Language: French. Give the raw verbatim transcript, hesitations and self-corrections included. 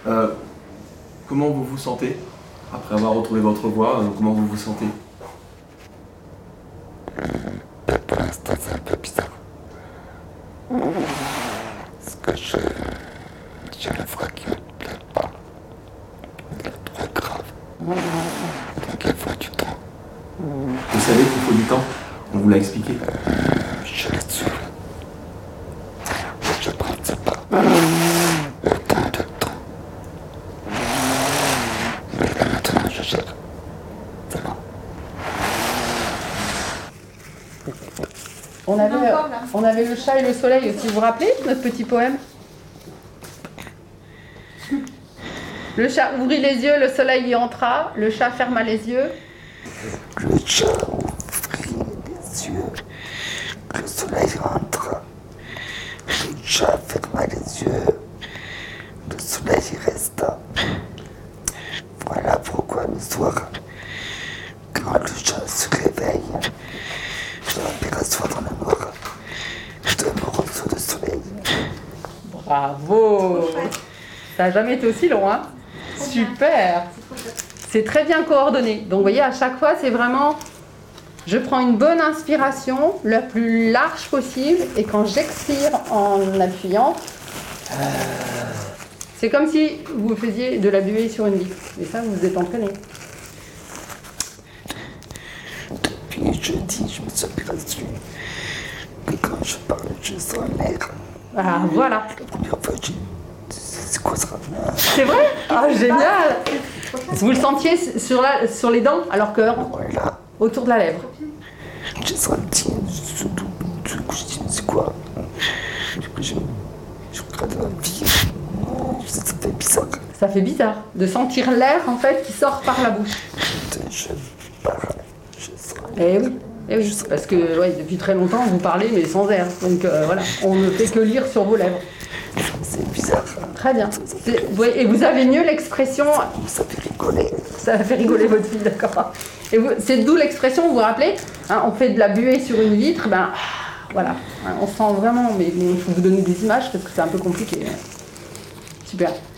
Euh, comment vous vous sentez après avoir retrouvé votre voix? euh, Comment vous vous sentez? Euh, pour l'instant, c'est un peu bizarre. Parce que je... j'ai la voix qui ne me plaît pas. Elle est trop grave. Donc il faut du temps. Vous savez qu'il faut du temps? On vous l'a expliqué. Euh, je l'ai su. Je ne pensais pas. Autant de temps. Mais là maintenant, je gère. C'est bon. On avait, on avait le chat et le soleil aussi, vous vous rappelez notre petit poème? Le chat ouvrit les yeux, le soleil y entra, le chat ferma les yeux. Le chat ouvrit les yeux, le soleil entra. Le chat ferma les yeux, le soleil y resta. Voilà pourquoi le soir, quand le chat se réveille, je m'aperçois dans la noire de mon roseau de soleil. Bravo! Ça n'a jamais été aussi long, hein? Super! C'est très bien coordonné. Donc vous voyez, à chaque fois, c'est vraiment... Je prends une bonne inspiration, la plus large possible, et quand j'expire en appuyant, euh, c'est comme si vous faisiez de la buée sur une vitre. Et ça, vous vous êtes entraîné. Depuis jeudi, je me suis aperçu que quand je parle, je sens l'air. Ah, voilà. La première fois, j'ai... c'est quoi ça? C'est vrai? Ah, génial! Vous le sentiez sur, la, sur les dents, alors que Voilà. autour de la lèvre. J'ai senti ce tout, du coup je dis mais c'est quoi? Du coup je, je regarde la vie, ça fait bizarre. Ça fait bizarre de sentir l'air en fait qui sort par la bouche. Je parle, je sens. Eh oui, eh oui, parce que ouais, depuis très longtemps vous parlez mais sans air. Donc euh, voilà, on ne fait que lire sur vos lèvres. C'est bizarre. Très bien. Ouais, et vous avez mieux l'expression. Ça fait rigoler. Ça fait rigoler votre fille, d'accord. Et c'est d'où l'expression, vous vous rappelez, hein, on fait de la buée sur une vitre, ben voilà, hein, on sent vraiment, mais il faut vous donner des images parce que c'est un peu compliqué. Super.